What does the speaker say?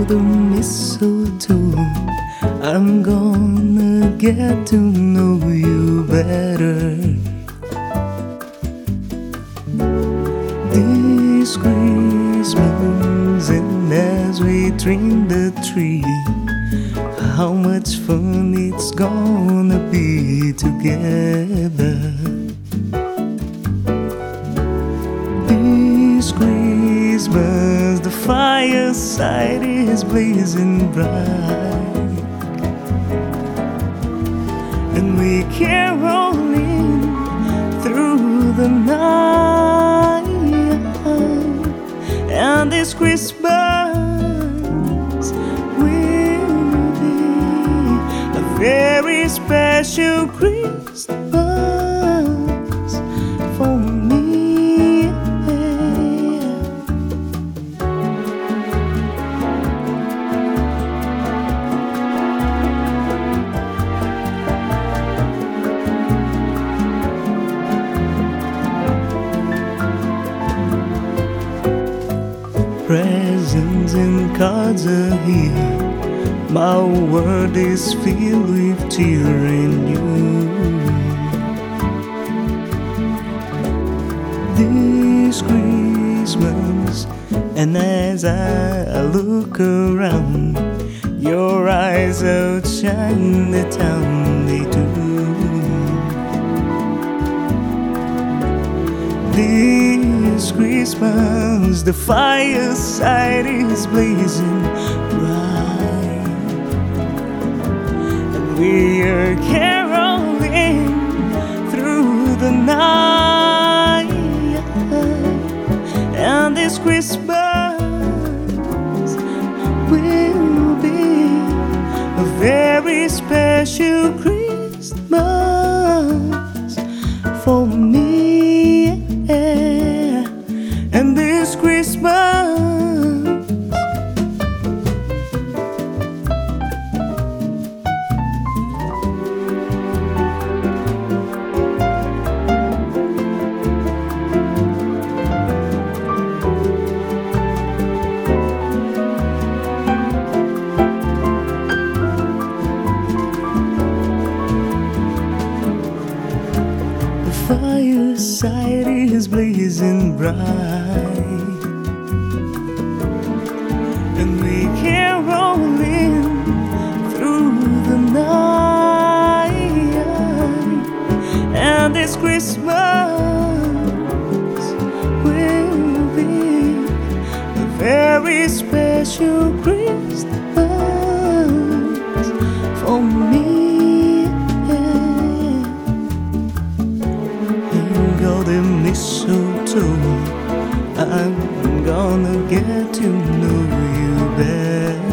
the mistletoe, I'm gonna get to know you better. This Christmas, and as we trim the tree, how much fun it's gonna be together. This Christmas, the fireside is blazing bright, and we caroling through the night. And this Christmas will be a very special Christmas for me. Presents and cards are here, my world is filled with cheer and you. This Christmas, and as I look around, your eyes outshine the town they do. This Christmas, the fireside is blazing bright, and we are caroling through the night. And this Christmas will be a very special Christmas for me. And this Christmas, the fireside is blazing bright, and we caroling through the night. And this Christmas will be a very special Christmas for me. The mistletoe, I'm gonna get to know you better.